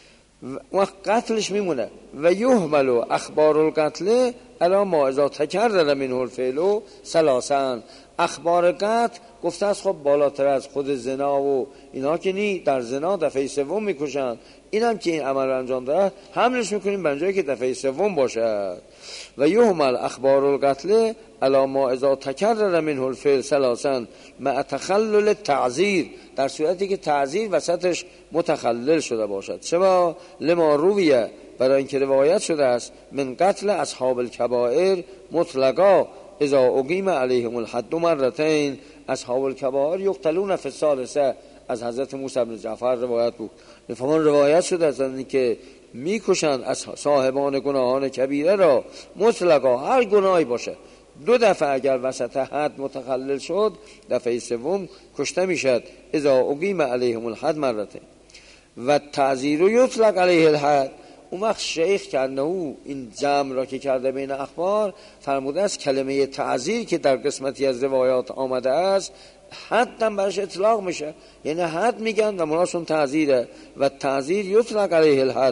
وقت قتلش میمونه. و یحمل اخبار القتل علی ما اذا تکرر منه الفعل ثلاثا. اخبار قتل گفته است خب بالاتر از خود زنا و اینا که نی، در زنا دفعه سوم میکشن، اینم که این عمل انجام داره حملش میکنیم به جایی که دفعه سوم باشه. و یحمل اخبار القتل علی ما اذا تکرر منه الفعل ثلاثا مع تخلل تعذیر، در صورتی که تعذیر وسطش متخلل شده باشد. چرا؟ لما رویه، برای اینکه روایت شده است من قتل اصحاب الکبائر مطلقا اذا اقیم علیهم الحد مرتين، اصحاب الکبائر یقتلون فی الثالثه، از حضرت موسی بن جعفر روایت بود. میفهمون روایت شده است که میکشند از صاحبان گناهان کبیره را مطلقا، هر گناهی باشه، دو دفعه اگر وسط حد متخلل شد دفعه سوم کشته میشد. اذا اقیم علیهم الحد مرتين و تعذیر یطلق علیه الحد. اون وقت شیخ کرده او این جمع را که کرده بین اخبار فرموده است کلمه تعذیر که در قسمتی از روایات آمده است حد هم برش اطلاق میشه، یعنی حد میگن و مناسون تعذیره و تعذیر یطلق علیه الحد.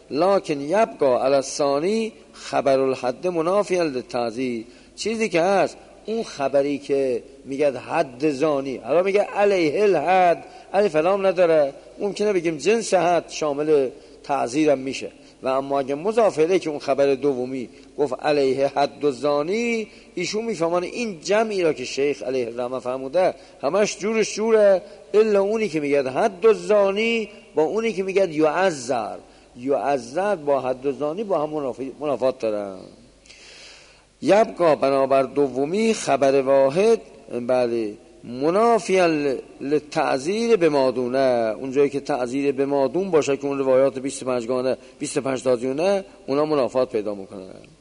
لکن یبقا علی الثانی خبر الحد منافیا للتعزیر. چیزی که هست اون خبری که میگه حد زانی، حالا میگه علیه الحد، علی فلام نداره، ممکنه بگیم جنس حد شامل تعزیرم میشه. و اما اگه مضاف الیه که اون خبر دومی گفت علیه حد و زانی، ایشون میفهمان این جمعی را که شیخ علیه الرحمه فرموده همش جورش جوره، الا اونی که میگه حد و زانی با اونی که میگه یعذر. یعذر با حد و زانی با هم منافات دارن. یبقا بنابر دومی خبر واحد بله منافیا للتعزیر به مادونه، اونجایی که تعزیر به مادون باشه که اون روایات بیست و پنج گانه بیست و پنج تازیونه اونا منافات پیدا میکنن.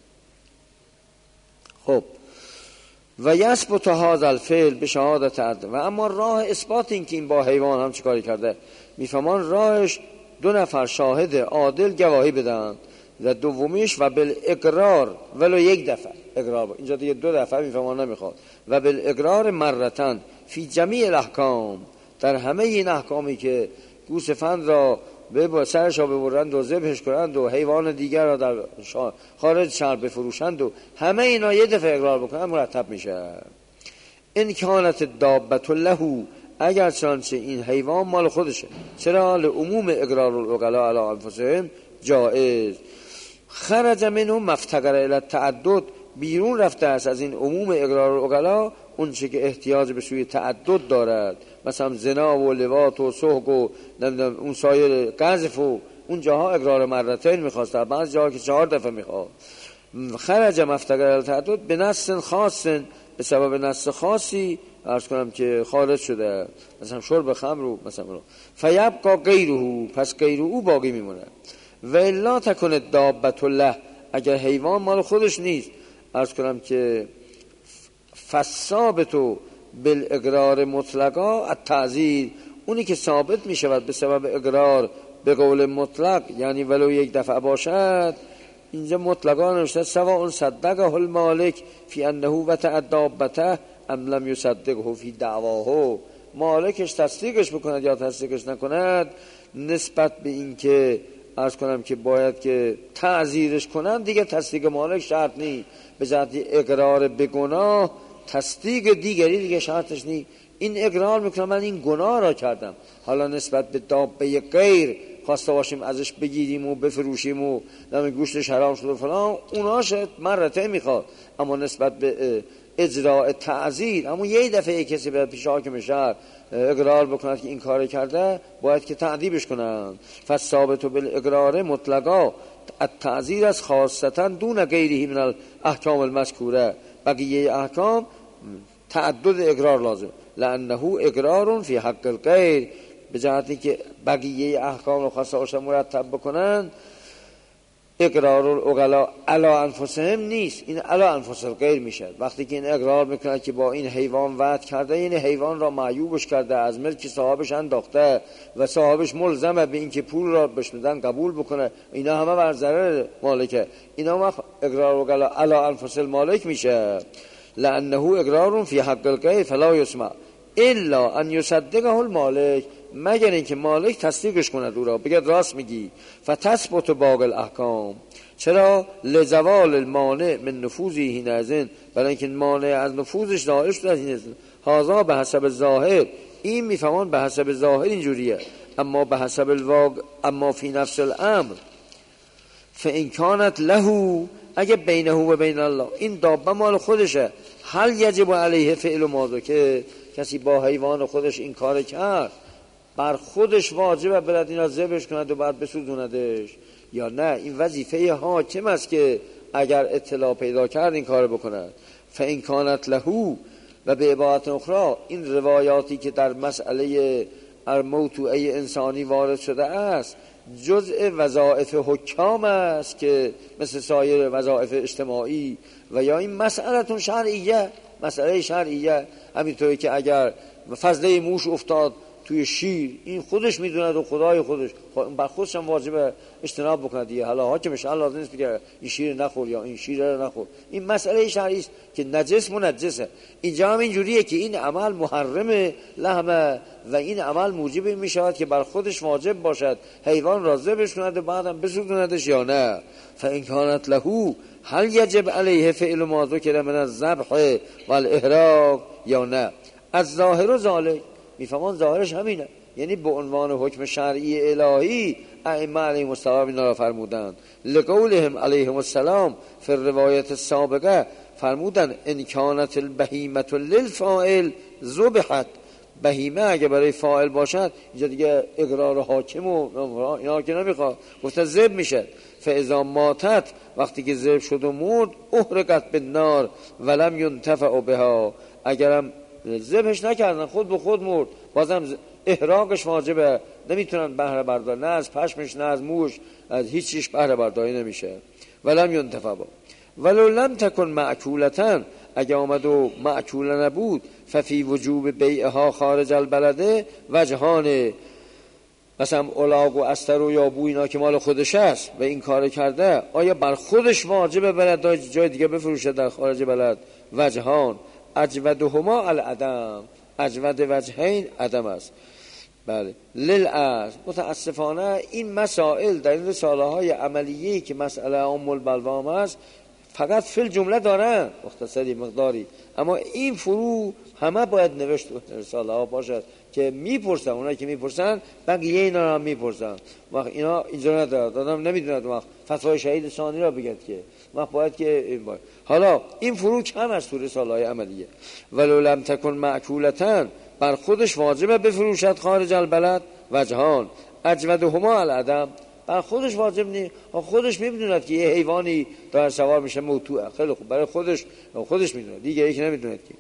خب و یثبت هذا الفعل به شهادت عد. و اما راه اثبات این که این با حیوان هم چیکاری کرده، میفهمان راهش دو نفر شاهد عادل گواهی بدن و دومیش و بالاقرار ولو یک دفعه اقرار. اینجا دیگه دو دفعه میفهمان نمیخواد. و بالاقرار مرتن فی جمیع الاحکام، در همه این احکامی که گوسفند را به سرش را ببرند و ذبحش کنند و حیوان دیگر را در خارج شهر بفروشند و همه اینا یه دفعه اقرار بکنند مرتب میشه. این کانت دابت له، اگر چنانچه این حیوان مال خودشه، چرا لعموم اقرار العقلاء علی انفسهم جائز. خرج منه مفتقر الی التعدد، بیرون رفته است از این عموم اقرار العقلاء اون چه که احتیاج به سوی تعدد دارد، مثلا زنا و لواط و سحق و اون سایر قذف و اون جاها اقرار مرتين میخواست، بعض جاها که چهار دفعه میخواد. خرج مفتقر الی التعدد به نص خاص، به سبب نص خاصی عرض کنم که خارج شده، مثلا شرب خمر رو مثلا رو فیبقا غیره، پس غیر او باقی میمونه. و الا تکن دابت له، اگر حیوان مال خودش نیست عرض کنم که فثابتو بالاقرار مطلقا التعزیر، اونی که ثابت می شود به سبب اقرار به قول مطلق یعنی ولو یک دفعه باشد، اینجا مطلقا نوشته سواء صدقه المالک فی انه و تعدابته ام لم یصدقه فی دعواه، مالکش تصدیقش بکند یا تصدیقش نکند نسبت به این که عرض کنم که باید که تعزیرش کنن، دیگه تصدیق مالک شرط نی، به جهت اقرار به گناه تصدیق دیگری دیگه شرطش نی. این اقرار میکنم من این گناه را کردم، حالا نسبت به دابه غیر خواسته باشیم ازش بگیریم و بفروشیم و نمی گوشتش حرام شده فلان، اونا شد مرته میخواد، اما نسبت به اجراء تعزیر اما یه دفعه کسی به پیش حاکم شهر اقرار بکند که این کار کرده باید که تعذیبش کنند. فثابت بالاقرار مطلقا التعزیر از خاصتا دون غیره من الاحکام المذکوره، بقیه احکام تعدد اقرار لازم، لانه اقرار فی حق الغیر، به جهتی که بقیه احکام رو خواسته باشن مرتب بکنن اقرار العقلاء علی انفسهم نیست، این علی انفس الغیر میشه. وقتی که این اقرار میکنه که با این حیوان وعد کرده، این حیوان را معیوبش کرده، از ملک صاحبش انداخته و صاحبش ملزمه به این که پول را بهش بدن قبول بکنه، اینا همه بر ضرر مالکه، اینا وقت اقرار العقلاء علی انفس المالک میشه، لانه اقرار فی حق الغیر فلا یسمع الا ان یصدقه المالک، مگر اینکه مالک تصدیقش کنه او را، بگه راست میگی. فتثبت باقی الاحکام، چرا؟ لزوال المانع من نفوذی حینئذ، برای اینکه مانع از نفوذش ظاهر شده از حینئذ. هذا به حسب ظاهر، این میفهمان به حسب ظاهر اینجوریه، اما به حسب الواقع اما فی نفس الامر فان کانت له، اگه بینه و بین الله این دابه مال خودشه، هل یجب علیه فعل ما، که کسی با حیوان خودش این کار کرد بر خودش واجبه برد اینا ذبحش کند و بعد بسوزوندش، یا نه این وظیفه حاکم است که اگر اطلاع پیدا کرد این کار بکند. فان کانت له، و به عبارت اخرى این روایاتی که در مسئله موضوعه انسانی وارد شده است جزء وظایف حکام است که مثل سایر وظایف اجتماعی، و یا این مسئله شرعیه، مسئله شرعیه، همینطوری که اگر فضله موش افتاد توی شیر، این خودش میدوند و خدای خودش بر خودش هم واجب اجتناب بکنه دیگه. حالا حاکمش لازم نیست بگه این شیر نخور یا این شیر رو نخور. این مسئله شرعی است که نجس منجسه. اینجا هم اینجوریه که این عمل محرم لحمه و این عمل موجب این میشود که بر خودش واجب باشد حیوان را ذبح کند و بعدم بسوزاندش یا نه. فإن كانت له هل یجب علیه فعل ما ذکر من الذبح والاحراق یا نه. از ظاهر و ذالک میفهمان ظاهرش همینه، یعنی به عنوان حکم شرعی الهی ائمه علیهم السلام اینا را فرمودند. لقولهم علیهم السلام فی الروایت السابقه فرمودند ان کانت البهیمه للفاعل ذبحت. بهیمه اگه برای فاعل باشد اینجا دیگه اقرار حاکم و اینا که نمیخواد، گفته ذبح میشه. فاذا ماتت وقتی که ذبح شد و مرد احرقت بالنار ولم ينتفع بها. اگرم ذبحش نکردن خود به خود مرد بازم احراقش واجبه، نمیتونن بهره بردار، نه از پشمش نه از موش از هیچ چیز بهره برداری نمیشه. ولم ينتفع با ولو لم تکن معکولتن، اگه آمد و معکوله نبود ففی وجوب بیعها خارج البلده وجهانه. مثلا الاغ و استر و یابو اینا که مال خودش است و این کار کرده، آیا بر خودش واجبه بلد جای دیگه بفروشه در خارج بلد؟ وجهان اجودهما العدم، اجود وجهین عدم است. بله للعصر. متاسفانه این مسائل در این رساله های عملیه‌ای که مسئله ام البلوام است فقط فی جمله دارن مختصری مقداری، اما این فرو همه باید نوشت رساله ها باشد که میپرسن، اونایی که میپرسن بقیه اینا هم میپرسن. وقت اینا اینجا ندارد، آدم نمیدوند وقت فتوای شهید ثانی را بگد که وقت باید که این باید. حالا این فرو کم است تو رساله های عملیه. ولو لم تکن معکولتن، بر خودش واجبه بفروشد خارج البلد وجهان اجودهما العدم. بر خودش واجب نیست، خودش میدوند که یه حیوانی داره سوار میشه موتوعه، خیلی خوب برای خودش خودش میدونه، دیگری که نمیدوند که.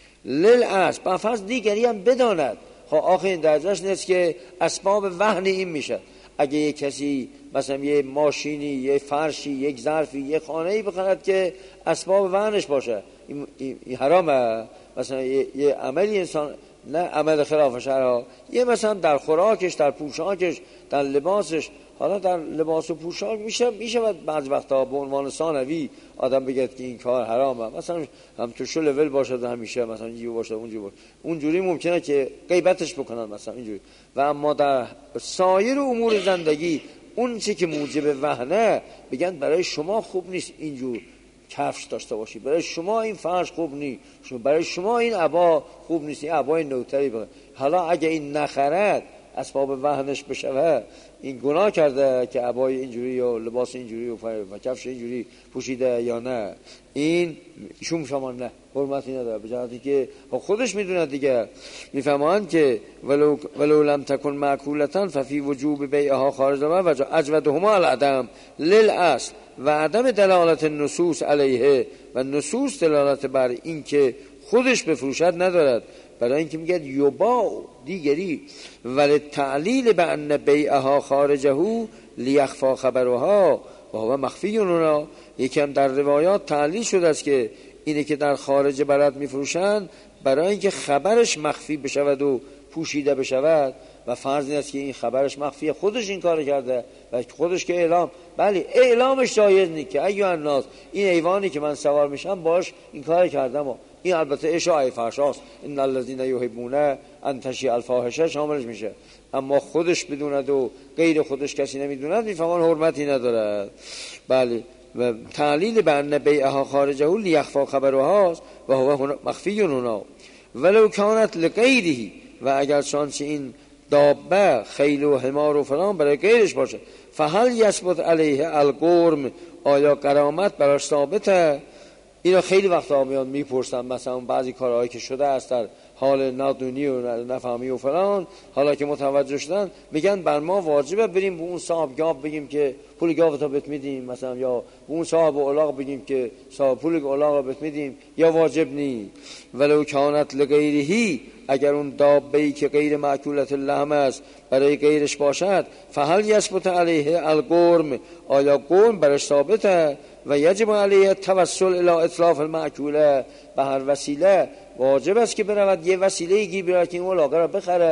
للعصر بر فرض دیگری هم بداند. خب آخه این درجهش نیست که اسباب وهن این میشه. اگه یک کسی مثلا یه ماشینی، یه فرشی، یک ظرفی، یه خانه‌ای بخرد که اسباب وهنش باشه، این, این حرامه. مثلا یه, یه عملی انسان نه عمل خلاف شرع، یه مثلا در خوراکش، در پوشاکش، در لباسش. حالا در لباس و پوشاک میشه میشه بعض وقتا به عنوان ثانوی آدم بگه که این کار حرامه، مثلا هم تو شو لول باشه همیشه مثلا اینجوری باشه اونجوری باشه، اونجوری ممکنه که غیبتش بکنن مثلا اینجوری. و اما در سایر امور زندگی اون چی که موجب وهنه بگن برای شما خوب نیست اینجور کفش داشته باشی، برای شما این فرش خوب نیست، برای شما این عبا خوب نیست، این عبای نوتری بگن. حالا اگه این نخرد اسباب وهنش بشه این گناه کرده که عبای اینجوری یا لباس اینجوری و کفش اینجوری پوشیده یا نه. این ایشون شما نه حرمتی نداره، به جهتی که خودش میدونه دیگه. میفهمند که ولو ولو لم تکن معکولتن ففی وجوب بیعها خارج البلد اجودهما العدم للعصر و عدم دلالت النصوص علیه، و نصوص دلالت بر این که خودش بفروشد ندارد، برای اینکه میگه یباع دیگری ولی تعلیل به ان بیعها خارجه لیخفا خبرها و هو مخفی اونا. یکم در روایات تعلیل شده است که اینه که در خارج بلد میفروشند برای اینکه خبرش مخفی بشود و پوشیده بشود، و فرض این است که این خبرش مخفیه، خودش این کار کرده و خودش که اعلام، بله اعلامش جایز نیست که ایو الناس این حیوانی که من سوار میشم باش این کار کردم. و این البته اشاعه فحشاست، ان الذين يحبون ان تشیع الفاحشه شاملش میشه. اما خودش بدوند و غیر خودش کسی نمیدوند میفهمان حرمتی نداره. بله و تعلیل به ان بیعها خارجه لیخفا خبرها و هو مخفی هنا ولو كانت لغیره. و اگر شانس این دابه خیل و حمار و فلان برای غیرش باشه فهل یثبت علیه القرم، آیا قرامت براش ثابته؟ اینا خیلی وقتا میان میپرسن، مثلا بعضی کارهایی که شده است در حال نادونی و نفهمی و فلان، حالا که متوجه شدن میگن بر ما واجبه بریم به اون صاحب گاو بگیم که پول گاوتو بهت میدیم، مثلا یا به اون صاحب الاغ بگیم که صاحب پول الاغ بهت میدیم، یا واجب نی. ولو کانت لغیره، اگر اون دابه‌ای که غیر مأکولت اللحم است برای غیرش باشد فهل یثبت علیه القرم، آیا قرم برش ثابته؟ و یجب علیه توسل الی اتلاف المأکوله، به هر وسیله واجب است که برود یه وسیله گیر بیاره که این الاغ را بخره،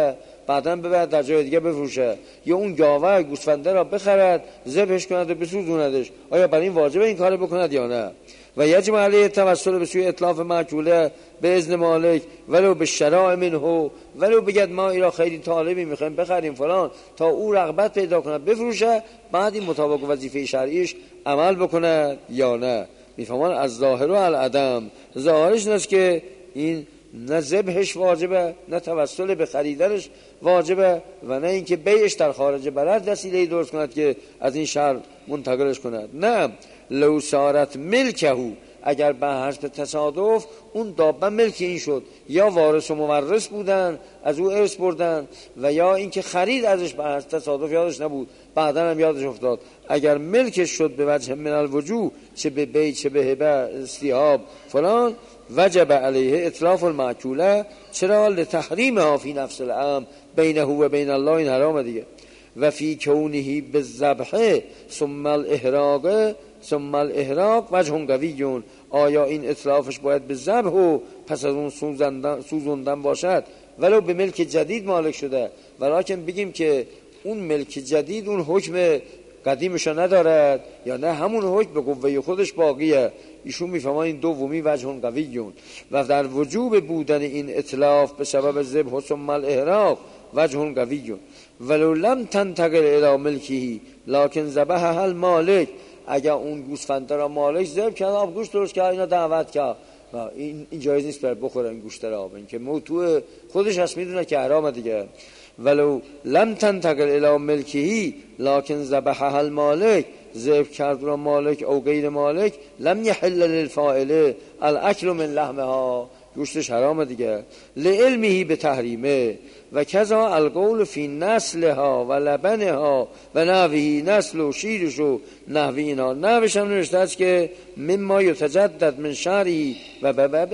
بعداً ببرد در جای دیگه بفروشه، یا اون گاوه گوسفنده را بخرد ذبحش کند و بسوزوندش، آیا برای این واجبه این کارو بکند یا نه؟ و یجب علیه توسل به سوی اطلاف معجوله به اذن مالک ولو به شراء منه، ولو بگد ما ایرا خیلی طالبی میخوایم بخریم فلان، تا او رغبت پیدا کند بفروشه، بعد این مطابق وظیفه شرعیش عمل بکنه یا نه. میفهمان از ظاهر و العدم، ظاهرش این است که این نه ذبحش واجبه نه توسل به خریدنش واجبه و نه اینکه بیعش در خارج بلد وسیله درست کند که از این شهر منتقلش کند. نه، لو صارت ملکهو، اگر به حسب تصادف اون دابه ملک این شد، یا وارث و مورث بودن از او ارث بردن، و یا اینکه خرید ازش به حسب تصادف یادش نبود بعدا هم یادش افتاد، اگر ملکش شد به وجه من الوجوه، چه به بیع چه به هبه استیهاب فلان، وجب علیه اتلاف المعکوله، چرا؟ لتحریمها فی نفس الامر بینه و بین الله، این حرام دیگه. و فی کونه بالذبح ثم الاحراق ثم الاحراق وجه قوی، آیا این اتلافش باید به ذبح و پس از اون سوزندن, سوزندن باشد ولو به ملک جدید مالک شده؟ ولیکن بگیم که اون ملک جدید اون حکم قدیمشو ندارد یا نه همون حکم به قوه خودش باقیه، ایشون میفهمان این دومی وجه قویون. و در وجوب بودن این اتلاف به سبب ذبح ثم الاحراق وجه قویون. ولو لم تنتقل الی ملکه لکن ذبحها المالک، اگر اون گوسفنده را مالک ذبح کرد، آب گوشت درست کرد، اینا دعوت کرد، این این جایز نیست بر بخوره این گوشت را، این که موضوع خودش هست میدونه که حرام دیگه. ولو لم تنتقل الی ملکه لکن ذبحها المالک، ذبح کرد را مالک او غیر مالک، لم یحل للفاعل الاکل من لحمها، گوشتش حرام دیگه، لعلمه به تحریمه. و کذا القول فی نسلها و لبنها و نحوی، نسل و شیرش و نحوی اینا، نحوش هم نوشته است که مما یتجدد من شعری و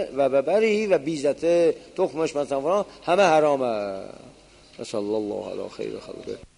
ببری و بیزته، تخمش مثلا همه حرامه. صلی الله علی خیر خلقه.